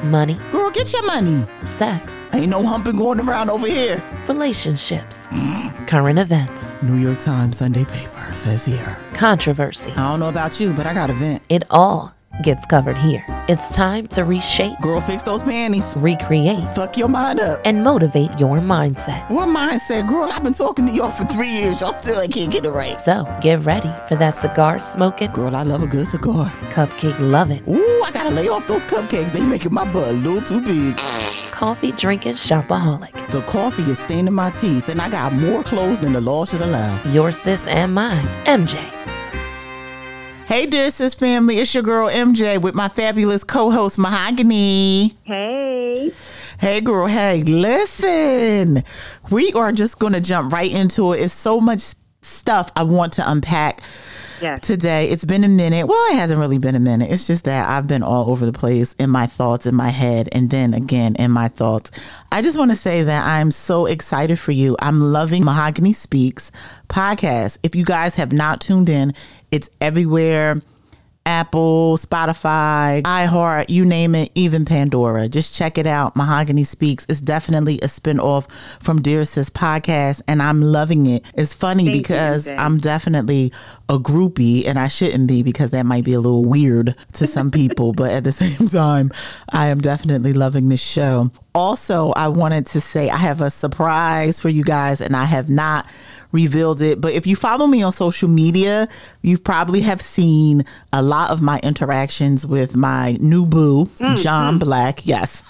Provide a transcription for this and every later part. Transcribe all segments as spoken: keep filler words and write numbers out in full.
Money. Girl, get your money. Sex. Ain't no humping going around over here. Relationships. Current events. New York Times Sunday paper says here. Controversy. I don't know about you, but I got a vent. It all gets covered here. It's time to reshape, Girl, fix those panties. recreate, Fuck your mind up. and motivate your mindset. What mindset? Girl, I've been talking to y'all for three years. Y'all still can't get it right. So get ready for that cigar smoking, Girl, I love a good cigar. cupcake loving, Ooh, I gotta lay off those cupcakes. They making my butt a little too big. coffee drinking shopaholic. The coffee is staining my teeth, and I got more clothes than the law should allow. Your sis and mine, M J. Hey, dear sis family, it's your girl M J with my fabulous co-host Mahogany. Hey. Hey, girl, hey, listen. We are just going to jump right into it. It's so much stuff I want to unpack Yes. today. It's been a minute. Well, it hasn't really been a minute. It's just that I've been all over the place in my thoughts, in my head, and then again in my thoughts. I just want to say that I'm so excited for you. I'm loving Mahogany Speaks podcast. If you guys have not tuned in, it's everywhere. Apple, Spotify, iHeart, you name it, even Pandora. Just check it out. Mahogany Speaks. It's definitely a spinoff from Dear Sis podcast, and I'm loving it. It's funny Thank because you, M J. I'm definitely a groupie, and I shouldn't be because that might be a little weird to some people, but at the same time, I am definitely loving this show. Also, I wanted to say I have a surprise for you guys, and I have not revealed it, but if you follow me on social media, you probably have seen a lot of my interactions with my new boo, mm, John mm. Black. Yes.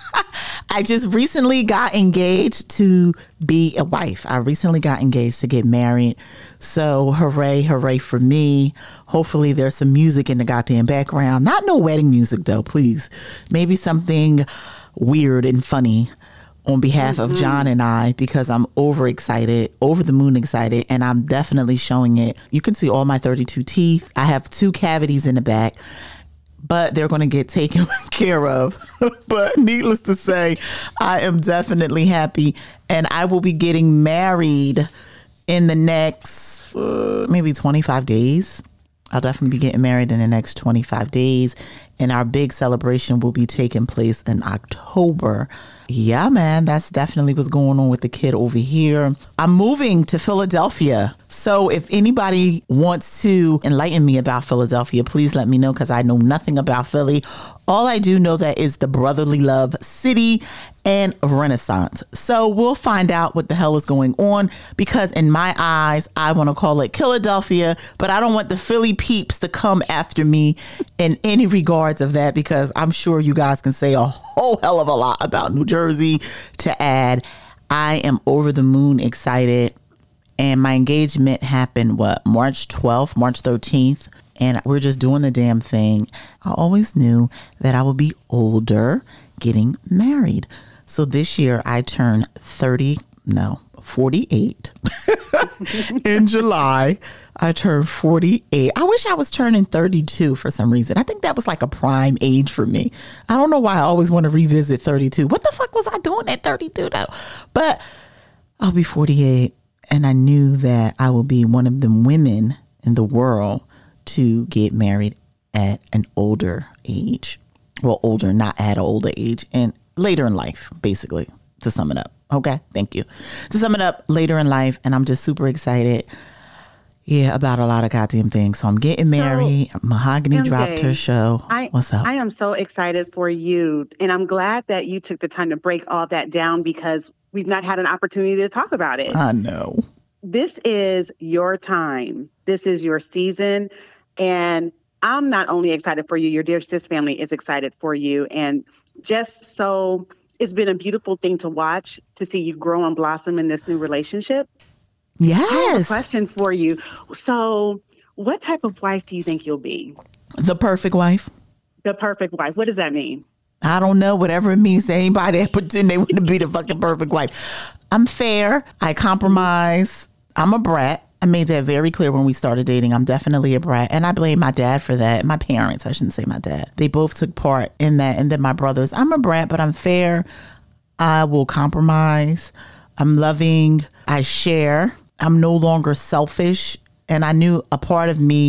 I just recently got engaged to be a wife. I recently got engaged to get married. So hooray, hooray for me. Hopefully there's some music in the goddamn background. Not no wedding music though, please. Maybe something weird and funny on behalf mm-hmm. of John and I, because I'm overexcited, over the moon excited, and I'm definitely showing it. You can see all my thirty-two teeth. I have two cavities in the back, but they're going to get taken care of. But needless to say, I am definitely happy, and I will be getting married in the next uh, maybe twenty-five days. I'll definitely be getting married in the next twenty-five days, and our big celebration will be taking place in October. Yeah, man, that's definitely what's going on with the kid over here. I'm moving to Philadelphia. So if anybody wants to enlighten me about Philadelphia, please let me know, because I know nothing about Philly. All I do know that is the brotherly love city and Renaissance. So we'll find out what the hell is going on, because in my eyes, I want to call it Philadelphia, but I don't want the Philly peeps to come after me in any regards of that, because I'm sure you guys can say a whole hell of a lot about New Jersey to add. I am over the moon excited. And my engagement happened, what, March twelfth, March thirteenth. And we're just doing the damn thing. I always knew that I would be older getting married. So this year I turned thirty, no, forty-eight. In July, I turned forty-eight. I wish I was turning thirty-two for some reason. I think that was like a prime age for me. I don't know why I always want to revisit thirty-two. What the fuck was I doing at thirty-two though? But I'll be forty-eight. And I knew that I would be one of the women in the world to get married at an older age. Well, older, not at an older age. And later in life, basically, to sum it up. Okay, thank you. To sum it up, later in life. And I'm just super excited, yeah, about a lot of goddamn things. So I'm getting so, married. Mahogany M J, dropped her show. I, What's up? I am so excited for you. And I'm glad that you took the time to break all that down, because we've not had an opportunity to talk about it. I know. This is your time. This is your season. And I'm not only excited for you, your Dear Sis family is excited for you. And just so, it's been a beautiful thing to watch, to see you grow and blossom in this new relationship. Yes. I have a question for you. So what type of wife do you think you'll be? The perfect wife. The perfect wife. What does that mean? I don't know, whatever it means to anybody that pretend they want to be the fucking perfect wife. I'm fair. I compromise. I'm a brat. I made that very clear when we started dating. I'm definitely a brat. And I blame my dad for that. My parents, I shouldn't say my dad. They both took part in that. And then my brothers. I'm a brat, but I'm fair. I will compromise. I'm loving. I share. I'm no longer selfish. And I knew a part of me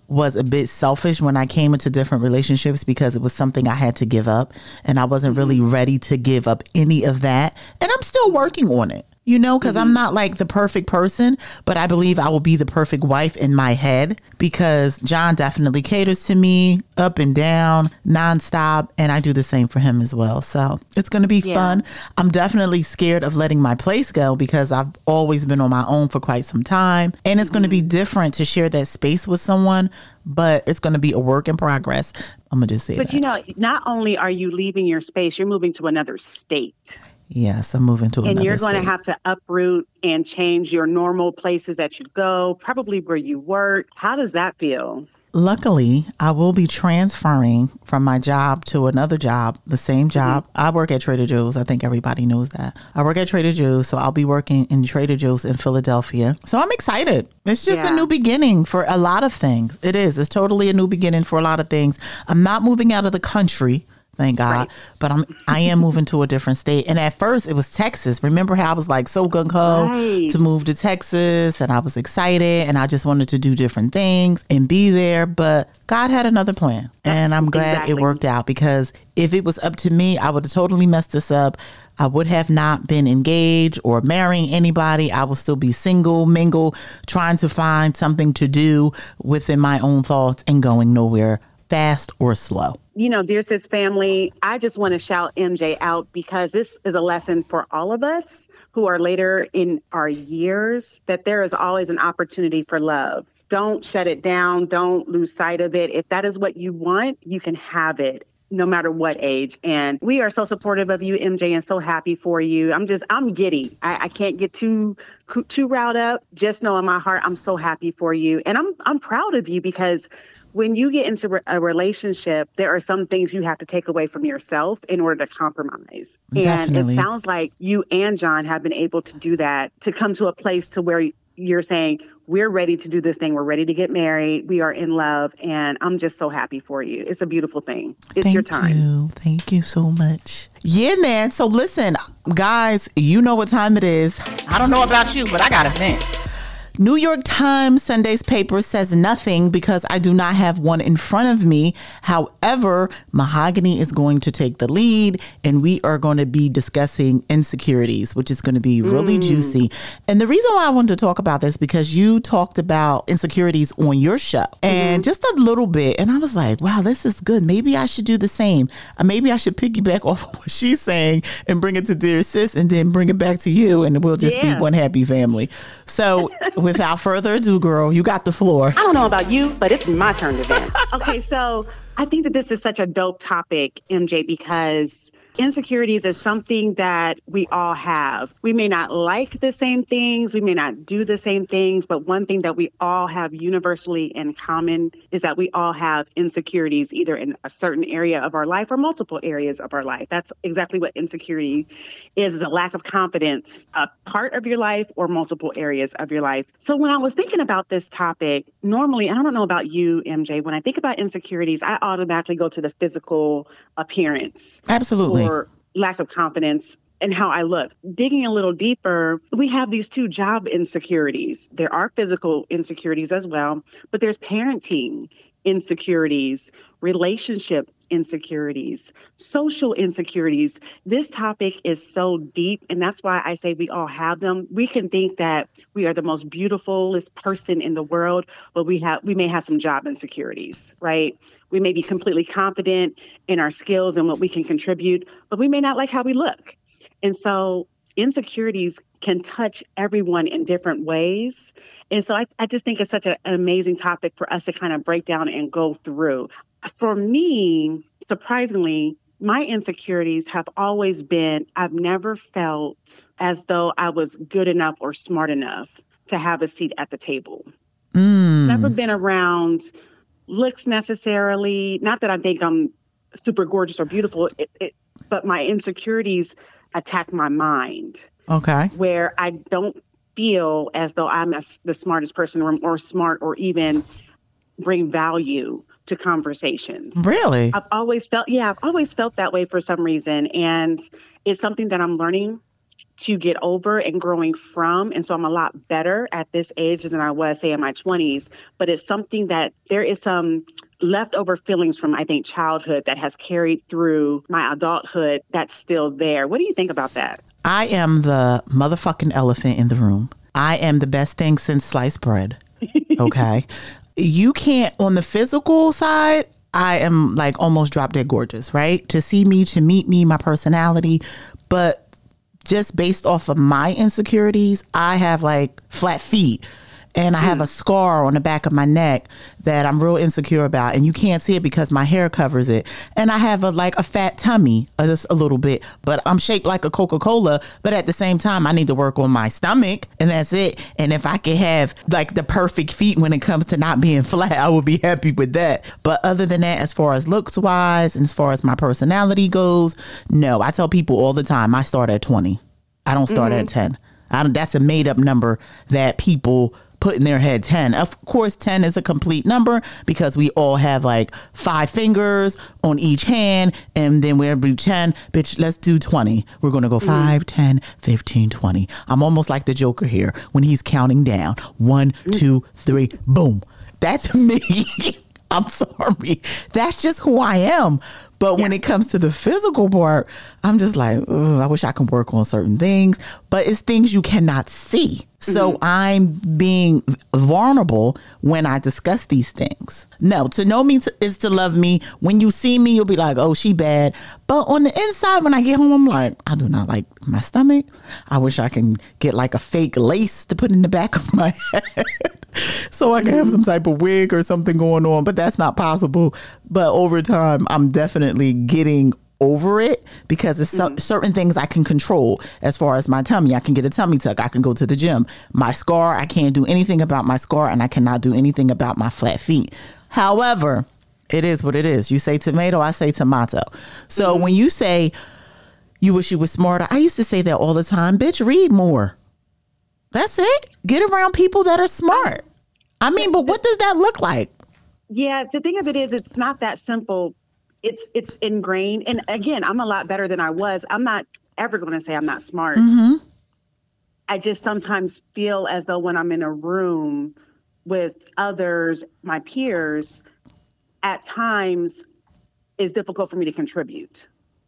was a bit selfish when I came into different relationships because it was something I had to give up, and I wasn't really ready to give up any of that. And I'm still working on it. You know, because mm-hmm. I'm not like the perfect person, but I believe I will be the perfect wife in my head because John definitely caters to me up and down, nonstop. And I do the same for him as well. So it's going to be yeah. fun. I'm definitely scared of letting my place go because I've always been on my own for quite some time. And it's mm-hmm. going to be different to share that space with someone, but it's going to be a work in progress. I'm going to just say but that. You know, not only are you leaving your space, you're moving to another state. Yes, I'm moving to another And you're going state. to have to uproot and change your normal places that you go, probably where you work. How does that feel? Luckily, I will be transferring from my job to another job, the same job. Mm-hmm. I work at Trader Joe's. I think everybody knows that. I work at Trader Joe's, so I'll be working in Trader Joe's in Philadelphia. So I'm excited. It's just yeah. a new beginning for a lot of things. It is. It's totally a new beginning for a lot of things. I'm not moving out of the country. Thank God. Right. But I'm, I am moving to a different state. And at first it was Texas. Remember how I was like so gung-ho right. to move to Texas, and I was excited and I just wanted to do different things and be there. But God had another plan, and I'm glad exactly. it worked out, because if it was up to me, I would have totally messed this up. I would have not been engaged or marrying anybody. I would still be single, mingle, trying to find something to do within my own thoughts and going nowhere fast or slow. You know, Dear Sis family, I just want to shout M J out because this is a lesson for all of us who are later in our years, that there is always an opportunity for love. Don't shut it down. Don't lose sight of it. If that is what you want, you can have it, no matter what age. And we are so supportive of you, M J, and so happy for you. I'm just, I'm giddy. I, I can't get too, too riled up. Just know in my heart, I'm so happy for you. And I'm, I'm proud of you, because when you get into a relationship, there are some things you have to take away from yourself in order to compromise. Definitely. And it sounds like you and John have been able to do that, to come to a place to where you're saying, we're ready to do this thing. We're ready to get married. We are in love. And I'm just so happy for you. It's a beautiful thing. It's Thank your time. You. Thank you so much. Yeah, man. So listen, guys, you know what time it is. I don't know about you, but I got a vent. New York Times Sunday's paper says nothing because I do not have one in front of me. However, Mahogany is going to take the lead, and we are going to be discussing insecurities, which is going to be really mm. juicy. And the reason why I wanted to talk about this, because you talked about insecurities on your show, and mm-hmm. just a little bit. And I was like, wow, this is good. Maybe I should do the same. Uh, maybe I should piggyback off of what she's saying and bring it to Dear Sis, and then bring it back to you, and we'll just yeah. be one happy family. So without further ado, girl, you got the floor. I don't know about you, but it's my turn to vent. Okay, so I think that this is such a dope topic, M J, because insecurities is something that we all have. We may not like the same things. We may not do the same things. But one thing that we all have universally in common is that we all have insecurities, either in a certain area of our life or multiple areas of our life. That's exactly what insecurity is, is a lack of confidence, a part of your life or multiple areas of your life. So when I was thinking about this topic, normally, and I don't know about you, M J, when I think about insecurities, I automatically go to the physical appearance. Absolutely. Or lack of confidence in how I look. Digging a little deeper, we have these two job insecurities. There are physical insecurities as well, but there's parenting insecurities, relationship insecurities, social insecurities. This topic is so deep, and that's why I say we all have them. We can think that we are the most beautifulest person in the world, but we have we may have some job insecurities, right? We may be completely confident in our skills and what we can contribute, but we may not like how we look. And so insecurities can touch everyone in different ways. And so I, I just think it's such a, an amazing topic for us to kind of break down and go through. For me, surprisingly, my insecurities have always been, I've never felt as though I was good enough or smart enough to have a seat at the table. Mm. It's never been around looks necessarily. Not that I think I'm super gorgeous or beautiful, it, it, but my insecurities attack my mind. Okay. Where I don't feel as though I'm a, the smartest person or, or smart or even bring value to conversations. Really? I've always felt, yeah, I've always felt that way for some reason. And it's something that I'm learning to get over and growing from. And so I'm a lot better at this age than I was, say, in my twenties. But it's something that there is some leftover feelings from, I think, childhood that has carried through my adulthood that's still there. What do you think about that? I am the motherfucking elephant in the room. I am the best thing since sliced bread. Okay. You can't, on the physical side, I am like almost drop dead gorgeous, right? To see me, to meet me, my personality. But just based off of my insecurities, I have like flat feet. And I have a scar on the back of my neck that I'm real insecure about. And you can't see it because my hair covers it. And I have a like a fat tummy, uh, just a little bit. But I'm shaped like a Coca-Cola. But at the same time, I need to work on my stomach. And that's it. And if I could have like the perfect feet when it comes to not being flat, I would be happy with that. But other than that, as far as looks wise, and as far as my personality goes, no. I tell people all the time, I start at twenty. I don't start mm-hmm. at ten. I don't, that's a made up number that people put in their head. ten. Of course, ten is a complete number because we all have like five fingers on each hand. And then we're every ten, bitch, let's do twenty. We're going to go five, ten, fifteen, twenty. I'm almost like the Joker here when he's counting down. One, two, three, boom. That's me. I'm sorry. That's just who I am. But yeah. when it comes to the physical part, I'm just like, I wish I could work on certain things. But it's things you cannot see. So mm-hmm. I'm being vulnerable when I discuss these things. No, to know me to, is to love me. When you see me, you'll be like, oh, she bad. But on the inside, when I get home, I'm like, I do not like my stomach. I wish I can get like a fake lace to put in the back of my head so I can have some type of wig or something going on. But that's not possible. But over time, I'm definitely getting over it because it's mm-hmm. certain things I can control. As far as my tummy, I can get a tummy tuck. I can go to the gym. My scar, I can't do anything about my scar, and I cannot do anything about my flat feet. However, it is what it is. You say tomato, I say tomato. So mm-hmm. when you say you wish you were smarter, I used to say that all the time. Bitch, read more. That's it. Get around people that are smart. I mean, but what does that look like? Yeah, the thing of it is, it's not that simple. It's it's ingrained. And again, I'm a lot better than I was. I'm not ever going to say I'm not smart. Mm-hmm. I just sometimes feel as though when I'm in a room with others, my peers, at times it's difficult for me to contribute.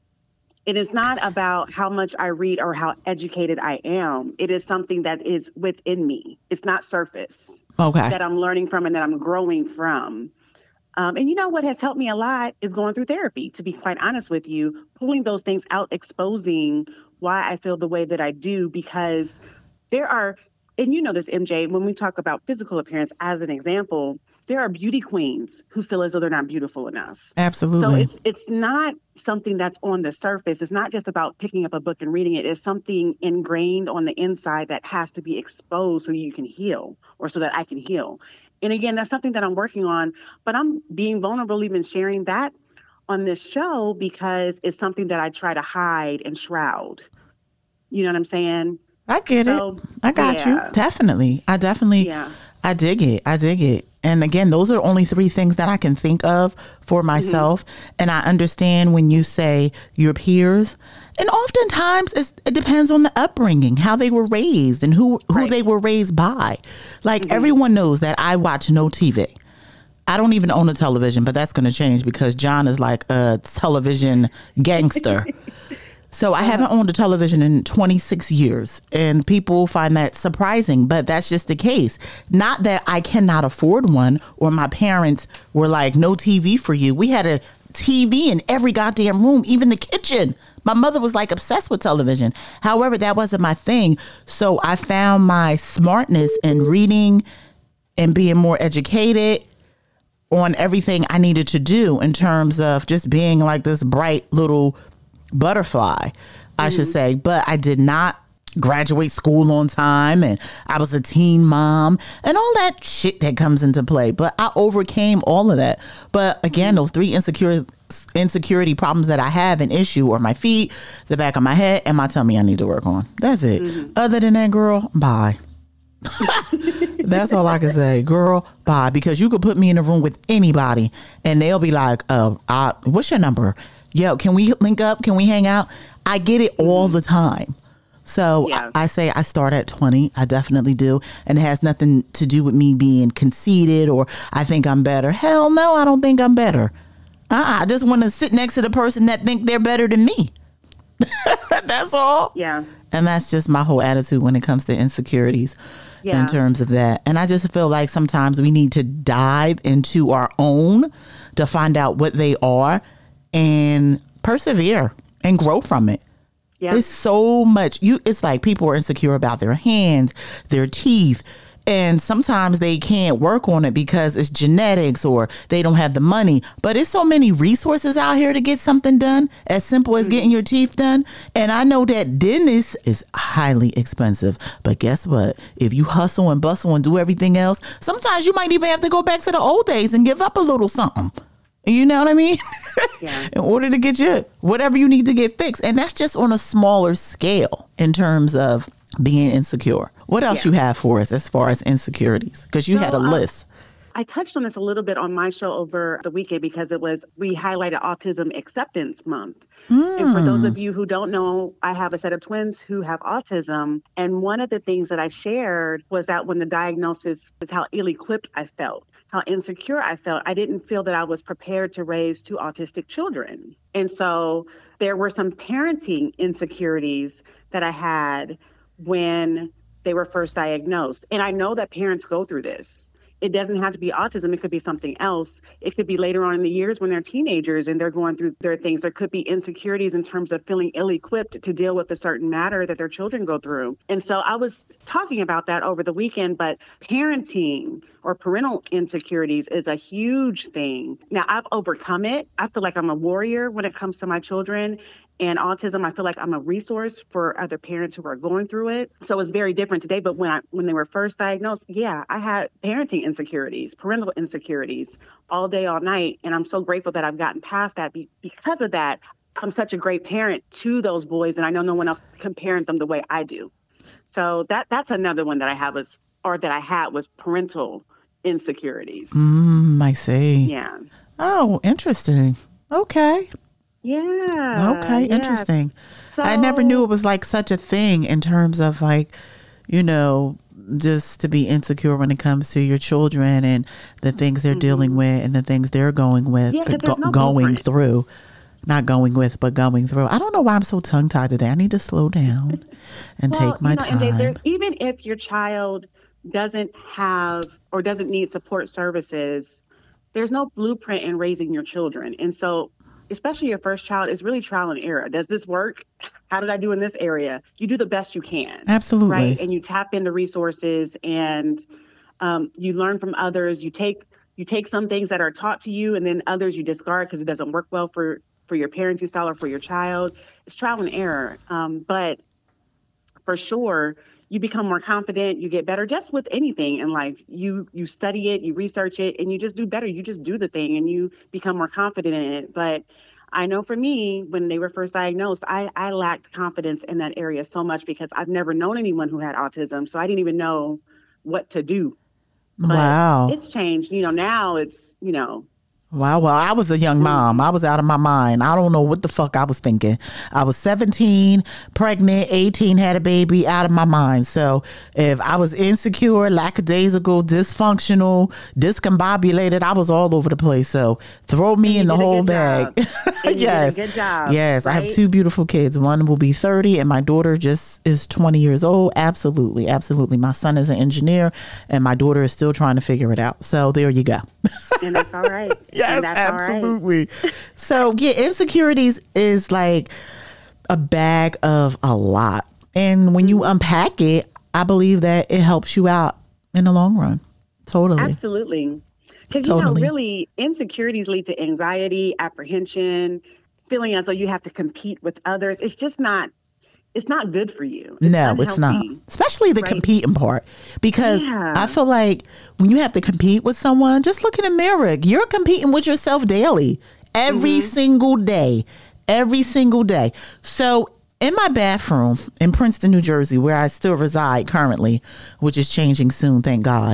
It is not about how much I read or how educated I am. It is something that is within me. It's not surface. Okay. That I'm learning from and that I'm growing from. Um, and you know what has helped me a lot is going through therapy, to be quite honest with you, pulling those things out, exposing why I feel the way that I do, because there are, and you know this, M J, when we talk about physical appearance as an example, there are beauty queens who feel as though they're not beautiful enough. Absolutely. So it's it's not something that's on the surface. It's not just about picking up a book and reading it. It's something ingrained on the inside that has to be exposed so you can heal, or so that I can heal. And again, that's something that I'm working on, but I'm being vulnerable even sharing that on this show because it's something that I try to hide and shroud. You know what I'm saying? I get so, it. I got yeah. you. Definitely. I definitely, yeah. I dig it. I dig it. And again, those are only three things that I can think of for myself. Mm-hmm. And I understand when you say your peers. And oftentimes it's, it depends on the upbringing, how they were raised and who, who right. they were raised by. Like mm-hmm. everyone knows that I watch no T V. I don't even own a television, but that's going to change because John is like a television gangster. So I haven't owned a television in twenty-six years, and people find that surprising, but that's just the case. Not that I cannot afford one or my parents were like, no T V for you. We had a T V in every goddamn room, even the kitchen. My mother was like obsessed with television. However, that wasn't my thing. So I found my smartness in reading and being more educated on everything I needed to do in terms of just being like this bright little butterfly, I mm-hmm. should say. But I did not graduate school on time, and I was a teen mom and all that shit that comes into play. But I overcame all of that. But again, those three insecure insecurity problems that I have an issue are my feet, the back of my head, and my tummy I need to work on. That's it. Mm-hmm. Other than that, girl, bye. That's all I can say, girl, bye. Because you could put me in a room with anybody and they'll be like, uh, uh what's your number? Yo, can we link up? Can we hang out? I get it all the time. So Yeah. I, I say I start at twenty. I definitely do. And it has nothing to do with me being conceited or I think I'm better. Hell no, I don't think I'm better. Uh-uh, I just want to sit next to the person that think they're better than me. That's all. Yeah. And that's just my whole attitude when it comes to insecurities Yeah. in terms of that. And I just feel like sometimes we need to dive into our own to find out what they are and persevere and grow from it. Yeah. It's so much. You. It's like people are insecure about their hands, their teeth. And sometimes they can't work on it because it's genetics or they don't have the money. But it's so many resources out here to get something done, as simple as getting your teeth done. And I know that dentist is highly expensive. But guess what? If you hustle and bustle and do everything else, sometimes you might even have to go back to the old days and give up a little something. You know what I mean? Yeah. In order to get your whatever you need to get fixed. And that's just on a smaller scale in terms of being insecure. What else Yeah. you have for us as far as insecurities? Because you So, had a uh, list. I touched on this a little bit on my show over the weekend because it was, we highlighted Autism Acceptance Month. And for those of you who don't know, I have a set of twins who have autism. And one of the things that I shared was that when the diagnosis was how ill-equipped I felt, how insecure I felt. I didn't feel that I was prepared to raise two autistic children. And so there were some parenting insecurities that I had when they were first diagnosed. And I know that parents go through this. It doesn't have to be autism. It could be something else. It could be later on in the years when they're teenagers and they're going through their things. There could be insecurities in terms of feeling ill-equipped to deal with a certain matter that their children go through. And so I was talking about that over the weekend, but parenting or parental insecurities is a huge thing. Now, I've overcome it. I feel like I'm a warrior when it comes to my children. And autism, I feel like I'm a resource for other parents who are going through it. So it's very different today. But when I when they were first diagnosed, yeah, I had parenting insecurities, parental insecurities all day, all night. And I'm so grateful that I've gotten past that. Be- because of that, I'm such a great parent to those boys. And I know no one else can parent them the way I do. So that that's another one that I have was, or that I had was parental insecurities. Mm, I see. Yeah. Oh, interesting. Okay. Yeah. Okay. yes. Interesting. So, I never knew it was like such a thing in terms of like, you know, just to be insecure when it comes to your children and the things they're mm-hmm. dealing with and the things they're going with, yeah, go, no going blueprint. through, not going with, but going through. I don't know why I'm so tongue tied today. I need to slow down and well, take my you know, time. And they, even if your child doesn't have or doesn't need support services, there's no blueprint in raising your children. And so, especially your first child, is really trial and error. Does this work? How did I do in this area? You do the best you can. Absolutely. Right. And you tap into resources and um, you learn from others. You take you take some things that are taught to you and then others you discard because it doesn't work well for, for your parenting style or for your child. It's trial and error. Um, but for sure, you become more confident, you get better just with anything in life. You you study it, you research it, and you just do better. You just do the thing and you become more confident in it. But I know for me, when they were first diagnosed, I, I lacked confidence in that area so much because I've never known anyone who had autism. So I didn't even know what to do. But wow. It's changed. You know, now it's, you know, Wow. Well, I was a young mom. I was out of my mind. I don't know what the fuck I was thinking. I was seventeen, pregnant, eighteen, had a baby, out of my mind. So if I was insecure, lackadaisical, dysfunctional, discombobulated, I was all over the place. So throw me in the whole bag. Yes. Good job. Yes. Right? I have two beautiful kids. One will be thirty and my daughter just is twenty years old. Absolutely. Absolutely. My son is an engineer and my daughter is still trying to figure it out. So there you go. And that's all right. Yes, that's absolutely. So yeah, insecurities is like a bag of a lot. And when you unpack it, I believe that it helps you out in the long run. Totally. Absolutely. Because, you Totally. know, really insecurities lead to anxiety, apprehension, feeling as though you have to compete with others. It's just not, it's not good for you. It's no, it's not. unhealthy. Especially the right? competing part. Because Yeah. I feel like when you have to compete with someone, just look in the mirror. You're competing with yourself daily, every Mm-hmm. single day, every single day. So in my bathroom in Princeton, New Jersey, where I still reside currently, which is changing soon, thank God.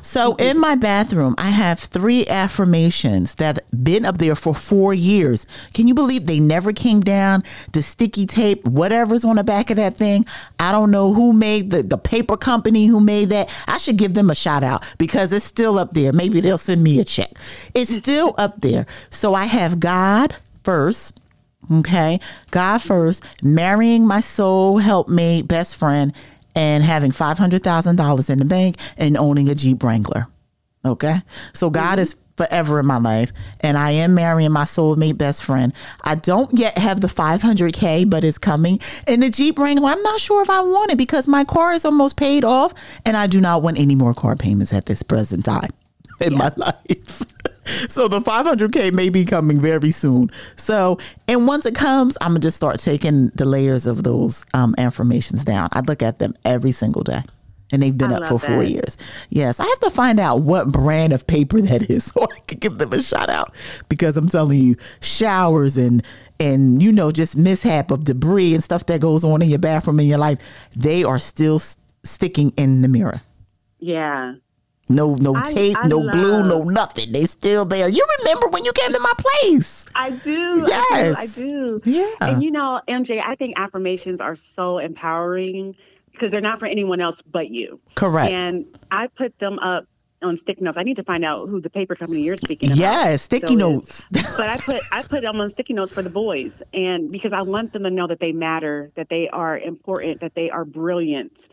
So in my bathroom, I have three affirmations that have been up there for four years. Can you believe they never came down? The sticky tape, whatever's on the back of that thing. I don't know who made the, the paper company who made that. I should give them a shout out because it's still up there. Maybe they'll send me a check. It's still up there. So I have God first. Okay. God first, marrying my soul helpmate, best friend, and having five hundred thousand dollars in the bank and owning a Jeep Wrangler. Okay. So God is forever in my life. And I am marrying my soulmate best friend. I don't yet have the five hundred K, but it's coming. And the Jeep Wrangler, I'm not sure if I want it because my car is almost paid off. And I do not want any more car payments at this present time in yeah. my life. So the five hundred K may be coming very soon. So, and once it comes, I'm going to just start taking the layers of those um, affirmations down. I look at them every single day. And they've been I up for four that. years. Yes, I have to find out what brand of paper that is so I can give them a shout out. Because I'm telling you, showers and, and you know, just mishap of debris and stuff that goes on in your bathroom in your life, they are still s- sticking in the mirror. Yeah. No, no I, tape, I no love, glue, no nothing. They still there. You remember when you came to my place? I do. Yes. I do. I do. Yeah. And you know, M J, I think affirmations are so empowering because they're not for anyone else but you. Correct. And I put them up on sticky notes. I need to find out who the paper company you're speaking about. Yes, sticky notes. But I put I put them on sticky notes for the boys, and because I want them to know that they matter, that they are important, that they are brilliant,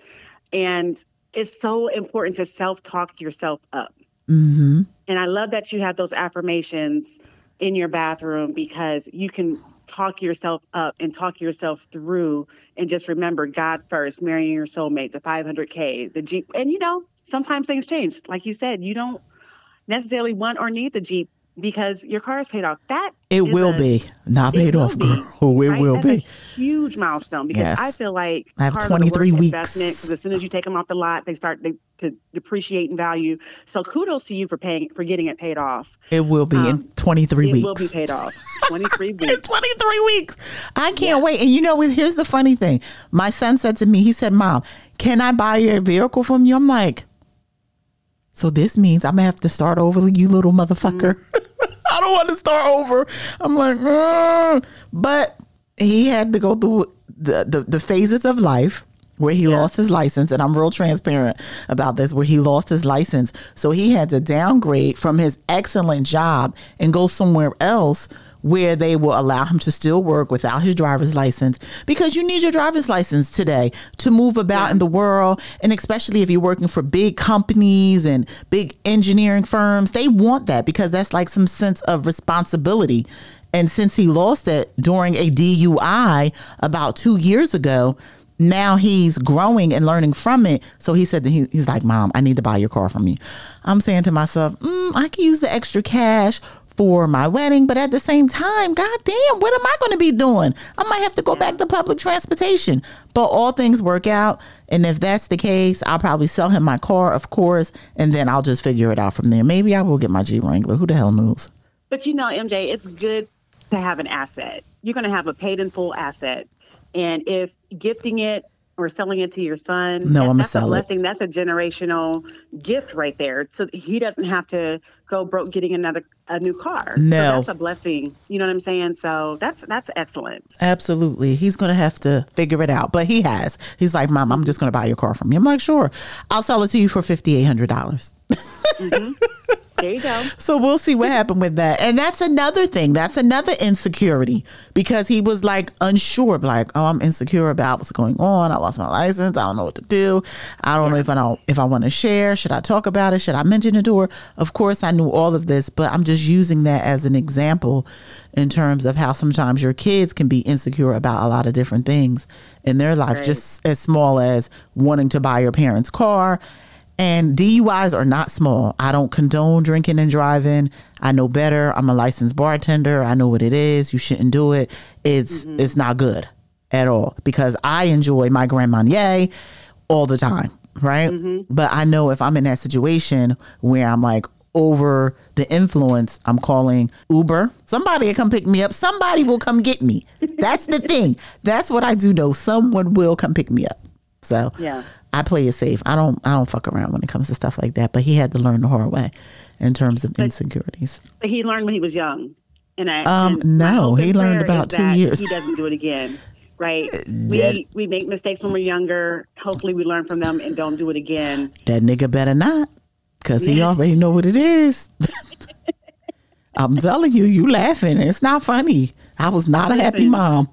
and it's so important to self-talk yourself up. Mm-hmm. And I love that you have those affirmations in your bathroom because you can talk yourself up and talk yourself through and just remember God first, marrying your soulmate, the five hundred K, the Jeep. And, you know, sometimes things change. Like you said, you don't necessarily want or need the Jeep because your car is paid off. That It will a, be. Not paid off, be, girl. It right? will That's be. a huge milestone because Yes. I feel like I have cars twenty-three are the worst weeks. investment because as soon as you take them off the lot, they start they, to depreciate in value. So kudos to you for paying for getting it paid off. It will be Um, in twenty-three it weeks. will be paid off. twenty-three In weeks. twenty-three weeks. I can't wait. And you know, here's the funny thing. My son said to me, he said, Mom, can I buy your vehicle from you? I'm like, so this means I'm going to have to start over, you little motherfucker. Mm. I don't want to start over. I'm like, mm. But he had to go through the, the, the phases of life where he yeah. lost his license. And I'm real transparent about this, where he lost his license. So he had to downgrade from his excellent job and go somewhere else where they will allow him to still work without his driver's license, because you need your driver's license today to move about yeah. in the world. And especially if you're working for big companies and big engineering firms, they want that because that's like some sense of responsibility. And since he lost it during a D U I about two years ago, now he's growing and learning from it. So he said that he, he's like, Mom, I need to buy your car from you. I'm saying to myself, mm, I can use the extra cash for my wedding, but at the same time, God damn, what am I going to be doing? I might have to go back to public transportation. But all things work out. And if that's the case, I'll probably sell him my car, of course, and then I'll just figure it out from there. Maybe I will get my Jeep Wrangler. Who the hell knows? But you know, M J, it's good to have an asset. You're going to have a paid in full asset. And if gifting it or selling it to your son, no, that, I'm that's a a blessing. It. That's a generational gift right there. So he doesn't have to go broke getting another a new car. No, so that's a blessing. You know what I'm saying? So that's that's excellent. Absolutely. He's going to have to figure it out, but he has. He's like, Mom, I'm just going to buy your car from you. I'm like, sure, I'll sell it to you for five thousand eight hundred dollars. Mm-hmm. There you go. So we'll see what happened with that. And that's another thing. That's another insecurity, because he was like unsure, like, oh, I'm insecure about what's going on. I lost my license. I don't know what to do. I don't yeah. know if I don't, if I want to share. Should I talk about it? Should I mention it to her? Of course, I knew all of this, but I'm just using that as an example in terms of how sometimes your kids can be insecure about a lot of different things in their life, right. just as small as wanting to buy your parents' car. And D U Is are not small. I don't condone drinking and driving. I know better. I'm a licensed bartender. I know what it is. You shouldn't do it. It's mm-hmm. it's not good at all, because I enjoy my Grand Marnier all the time, right? Mm-hmm. But I know if I'm in that situation where I'm like over the influence, I'm calling Uber. Somebody will come pick me up. Somebody will come get me. That's the thing. That's what I do know. Someone will come pick me up. So yeah. I play it safe. I don't I don't fuck around when it comes to stuff like that. But he had to learn the hard way in terms of but, insecurities. But he learned when he was young. And I um and no, he learned about two years. He doesn't do it again. Right. We we make mistakes when we're younger. Hopefully we learn from them and don't do it again. That nigga better not, because he already know what it is. I'm telling you, you laughing. It's not funny. I was not Listen, a happy mom.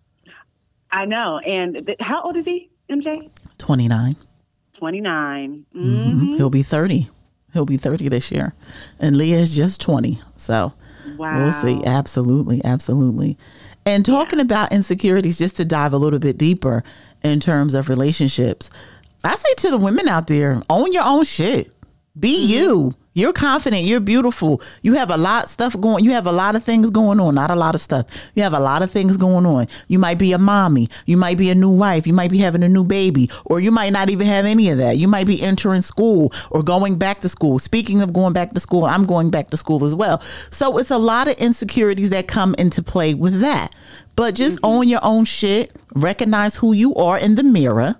I know. And th- how old is he, M J? twenty-nine. twenty-nine. Mm-hmm. Mm-hmm. He'll be thirty. He'll be thirty this year. And Leah is just twenty. So wow. We'll see. Absolutely. Absolutely. And talking yeah. about insecurities, just to dive a little bit deeper in terms of relationships, I say to the women out there, own your own shit. Be mm-hmm. you. You're confident. You're beautiful. You have a lot of stuff going. You have a lot of things going on. Not a lot of stuff. You have a lot of things going on. You might be a mommy. You might be a new wife. You might be having a new baby, or you might not even have any of that. You might be entering school or going back to school. Speaking of going back to school, I'm going back to school as well. So it's a lot of insecurities that come into play with that. But just mm-hmm. own your own shit. Recognize who you are in the mirror.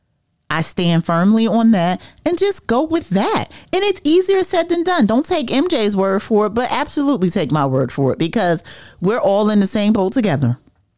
I stand firmly on that, and just go with that. And it's easier said than done. Don't take M J's word for it, but absolutely take my word for it, because we're all in the same boat together.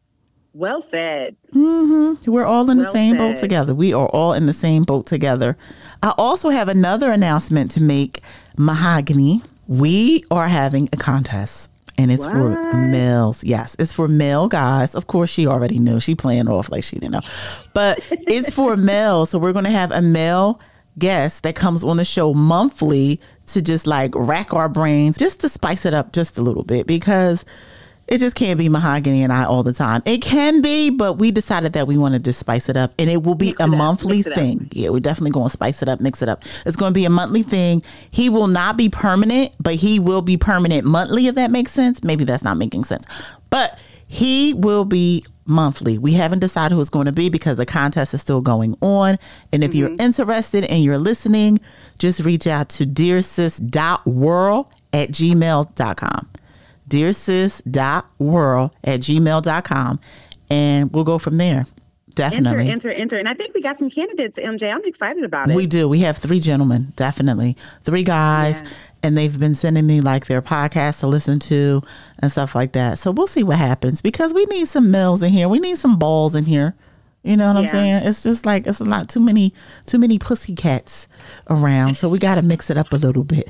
Well said. Mm-hmm. We're all in well the same said. boat together. We are all in the same boat together. I also have another announcement to make, Mahogany. We are having a contest. And it's what? for males. Yes, it's for male guys. Of course, she already knew. She playing off like she didn't know. But it's for males. So we're going to have a male guest that comes on the show monthly to just like rack our brains, just to spice it up just a little bit, because it just can't be Mahogany and I all the time. It can be, but we decided that we wanted to spice it up, and it will be mix a monthly thing. Yeah, we're definitely going to spice it up, mix it up. It's going to be a monthly thing. He will not be permanent, but he will be permanent monthly, if that makes sense. Maybe that's not making sense, but he will be monthly. We haven't decided who it's going to be because the contest is still going on. And if mm-hmm. you're interested and you're listening, just reach out to dear sis dot world at gmail dot com. dear sis dot world at gmail dot com, and we'll go from there. Definitely. Enter, enter, enter. And I think we got some candidates, M J. I'm excited about it. We do. We have three gentlemen, definitely. Three guys, yeah. and they've been sending me like their podcasts to listen to and stuff like that. So we'll see what happens, because we need some males in here. We need some balls in here. You know what yeah. I'm saying? It's just like, it's a lot, too many, too many pussycats around. So we got to mix it up a little bit.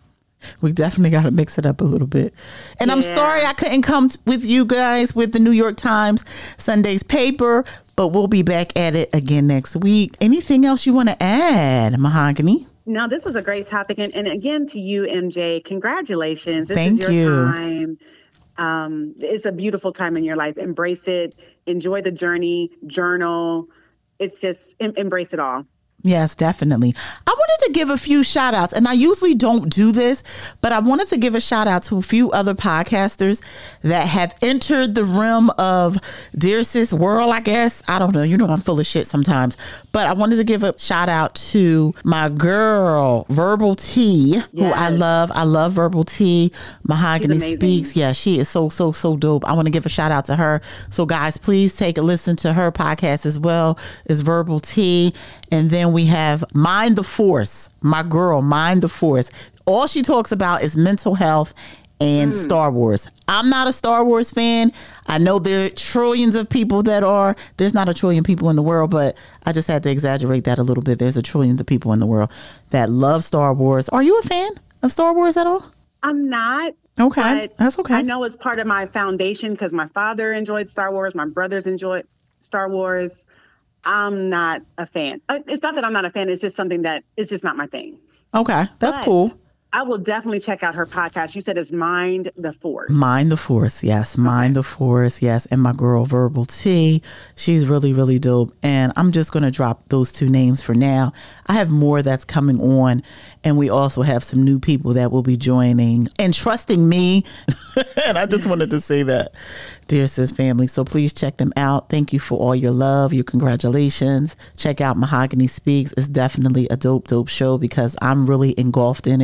We definitely got to mix it up a little bit. And yeah. I'm sorry I couldn't come t- with you guys with the New York Times Sunday's paper, but we'll be back at it again next week. Anything else you want to add, Mahogany? No, this was a great topic. And, and again, to you, M J, congratulations. This Thank is your you. time. Um, it's a beautiful time in your life. Embrace it. Enjoy the journey. Journal. It's just em- embrace it all. Yes, definitely. I wanted to give a few shout outs, and I usually don't do this, but I wanted to give a shout out to a few other podcasters that have entered the realm of Dear Sis World, I guess. I don't know. You know, I'm full of shit sometimes, but I wanted to give a shout out to my girl, Verbal T, yes. who I love. I love Verbal T. Mahogany Speaks. Yeah, she is so, so, so dope. I want to give a shout out to her. So guys, please take a listen to her podcast as well. It's Verbal T. And then we have Mind the Force, my girl, Mind the Force. All she talks about is mental health and mm. Star Wars. I'm not a Star Wars fan. I know there are trillions of people that are. There's not a trillion people in the world, but I just had to exaggerate that a little bit. There's a trillions of people in the world that love Star Wars. Are you a fan of Star Wars at all? I'm not. Okay, that's okay. I know it's part of my foundation because my father enjoyed Star Wars. My brothers enjoyed Star Wars. I'm not a fan. It's not that I'm not a fan. It's just something that is just not my thing. Okay, that's but cool. I will definitely check out her podcast. You said it's Mind the Force. Mind the Force, yes. Mind okay. the Force, yes. And my girl, Verbal T. She's really, really dope. And I'm just going to drop those two names for now. I have more that's coming on. And we also have some new people that will be joining and trusting me. And I just wanted to say that, Dear Sis family. So please check them out. Thank you for all your love, your congratulations. Check out Mahogany Speaks. It's definitely a dope, dope show because I'm really engulfed in it.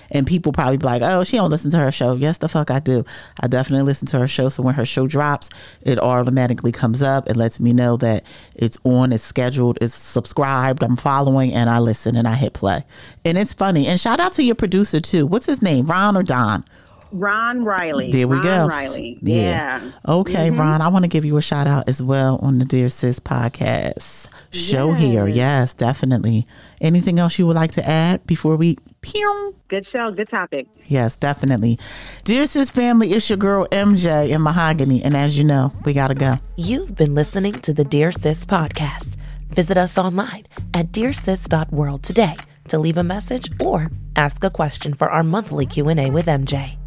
And people probably be like, oh, she don't listen to her show. Yes, the fuck I do. I definitely listen to her show. So when her show drops, it automatically comes up. It lets me know that it's on, it's scheduled, it's subscribed, I'm following, and I listen and I hit play. And it's funny. And shout out to your producer too. What's his name? Ron or Don? Ron Riley. There we Ron go. Riley. Yeah. yeah. Okay, mm-hmm. Ron, I want to give you a shout out as well on the Dear Sis podcast show yes. here. Yes, definitely. Anything else you would like to add before we pew? Good show. Good topic. Yes, definitely. Dear Sis family, it's your girl M J in Mahogany. And as you know, we got to go. You've been listening to the Dear Sis podcast. Visit us online at dear sis dot world today to leave a message or ask a question for our monthly Q and A with M J.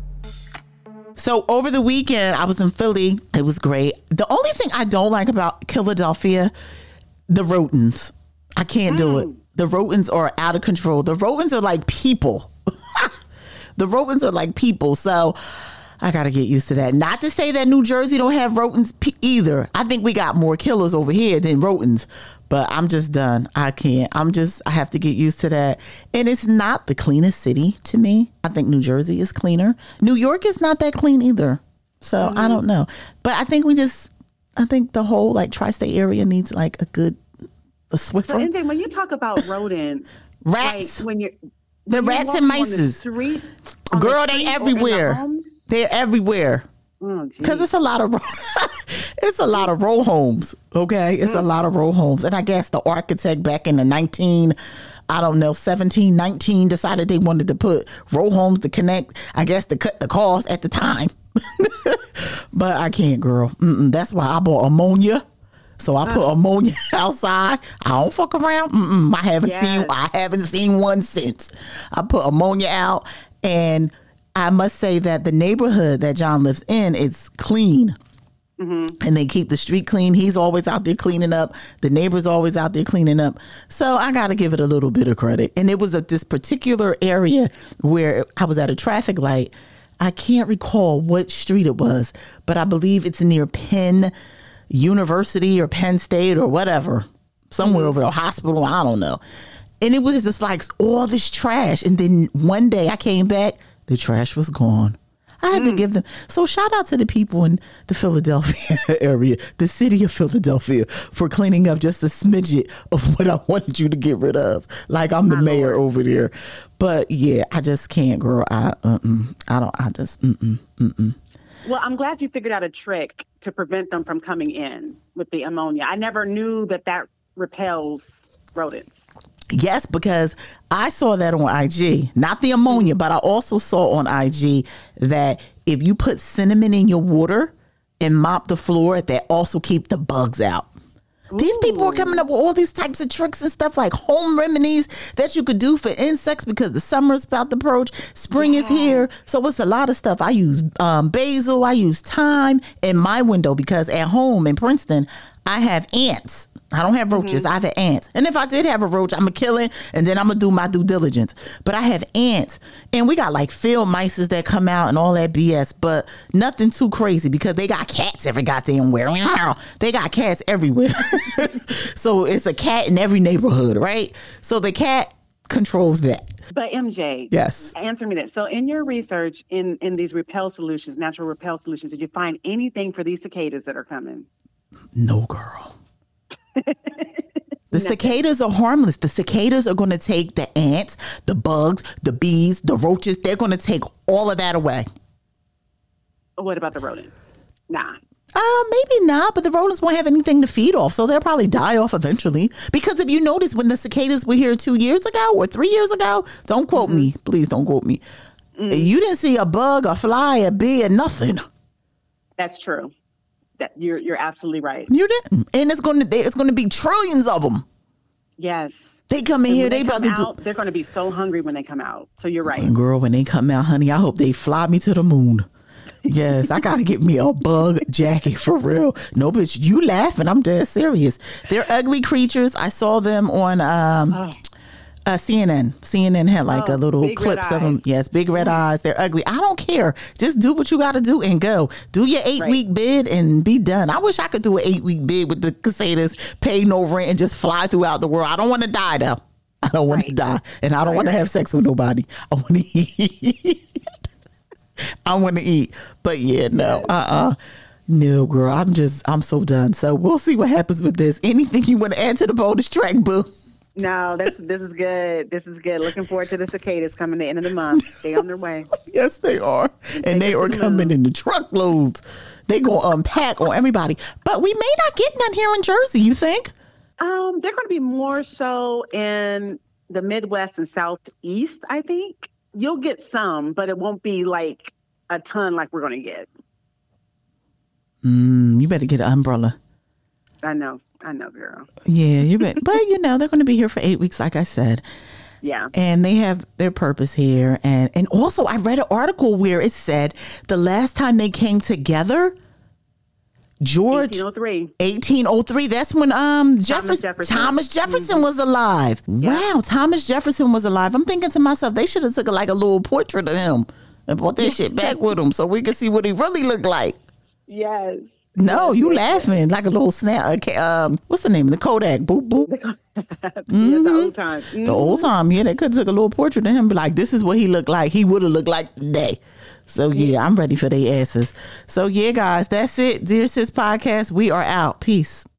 So over the weekend, I was in Philly. It was great. The only thing I don't like about Philadelphia, the rodents. I can't mm. do it. The rodents are out of control. The rodents are like people. The rodents are like people. So I got to get used to that. Not to say that New Jersey don't have rodents p- either. I think we got more killers over here than rodents. But I'm just done. I can't. I'm just, I have to get used to that. And it's not the cleanest city to me. I think New Jersey is cleaner. New York is not that clean either. So mm-hmm. I don't know. But I think we just, I think the whole like tri-state area needs like a good, a Swiffer. So M J, when you talk about rodents, rats, like when you're, the rats and mice. On the street, on Girl, the they everywhere. The They're everywhere. Because oh, it's a lot of it's a lot of row homes. Okay, it's mm. a lot of row homes, and I guess the architect back in the nineteen, I don't know, seventeen, nineteen decided they wanted to put row homes to connect. I guess to cut the cost at the time. But I can't, girl. Mm-mm. That's why I bought ammonia. So I put uh, ammonia outside. I don't fuck around. Mm-mm. I haven't yes. seen. I haven't seen one since. I put ammonia out, and I must say that the neighborhood that John lives in is clean. Mm-hmm. And they keep the street clean. He's always out there cleaning up. The neighbor's always out there cleaning up. So I got to give it a little bit of credit. And it was at this particular area where I was at a traffic light. I can't recall what street it was, but I believe it's near Penn University or Penn State or whatever. Somewhere mm-hmm. over a hospital. I don't know. And it was just like all this trash. And then one day I came back. The trash was gone. I had mm. to give them. So shout out to the people in the Philadelphia area, the city of Philadelphia, for cleaning up just a smidget of what I wanted you to get rid of. Like I'm the My mayor Lord. over there. But yeah, I just can't, girl. I, uh-uh. I don't, I just, mm-mm, mm-mm. Well, I'm glad you figured out a trick to prevent them from coming in with the ammonia. I never knew that that repels rodents. Yes, because I saw that on I G, not the ammonia, but I also saw on I G that if you put cinnamon in your water and mop the floor, that also keep the bugs out. Ooh. These people are coming up with all these types of tricks and stuff like home remedies that you could do for insects because the summer's about to approach. Spring yes. is here. So it's a lot of stuff. I use um, basil. I use thyme in my window because at home in Princeton, I have ants. I don't have roaches. Mm-hmm. I have ants. And if I did have a roach, I'm going to kill it and then I'm going to do my due diligence. But I have ants. And we got like field mice that come out and all that B S. But nothing too crazy because they got cats every goddamn where. They got cats everywhere. So it's a cat in every neighborhood, right? So the cat controls that. But M J, yes, answer me this. So in your research in, in these repel solutions, natural repel solutions, did you find anything for these cicadas that are coming? No, girl. The cicadas are harmless. The cicadas are going to take the ants, the bugs, the bees, the roaches. They're going to take all of that away. What about the rodents? Nah. Uh, maybe not, but the rodents won't have anything to feed off, so they'll probably die off eventually. Because if you notice, when the cicadas were here two years ago or three years ago, don't quote mm-hmm. me. Please don't quote me. Mm-hmm. You didn't see a bug, a fly, a bee, or nothing. That's true. That you're you're absolutely right. You didn't, and it's going to it's going to be trillions of them. Yes, they come in and here. They, they about to out, do. They're going to be so hungry when they come out. So you're right, and girl. When they come out, honey, I hope they fly me to the moon. Yes, I got to get me a bug jacket for real. No, bitch, you laughing? I'm dead serious. They're ugly creatures. I saw them on. Um, oh. Uh, C N N. C N N had like oh, a little clips of them. Yes, big red mm. eyes. They're ugly. I don't care. Just do what you got to do and go. Do your eight right. week bid and be done. I wish I could do an eight week bid with the cicadas, pay no rent, and just fly throughout the world. I don't want to die though. I don't want Right. to die, and I don't Right, want to right. have sex with nobody. I want to eat. I want to eat. But yeah, no, uh, uh no, girl. I'm just, I'm so done. So we'll see what happens with this. Anything you want to add to the bonus track, boo? No, this this is good. This is good. Looking forward to the cicadas coming the end of the month. They on their way. Yes, they are, and take they us to are the coming moon. in the truckloads. They gonna unpack on everybody. But we may not get none here in Jersey. You think? Um, they're going to be more so in the Midwest and Southeast. I think you'll get some, but it won't be like a ton like we're going to get. Mm, you better get an umbrella. I know, I know, girl. Yeah, you bet. But you know, they're going to be here for eight weeks, like I said. Yeah. And they have their purpose here. And and also, I read an article where it said the last time they came together, George, eighteen oh three. eighteen oh three. That's when um Jefferson Jefferson. Thomas Jefferson Mm-hmm. was alive. Wow, Thomas Jefferson was alive. I'm thinking to myself, they should have took like a little portrait of him and brought that shit back with him so we could see what he really looked like. Yes. No, Yes, you yes, laughing like a little snap. Okay, um, what's the name? The Kodak. Boop boop. yes. Yeah, the old time. Mhm. The old time, yeah, they could have took a little portrait of him, be like, this is what he looked like. He would have looked like today. So yeah, I'm ready for their asses. So yeah, guys, that's it. Dear Sis Podcast, we are out. Peace.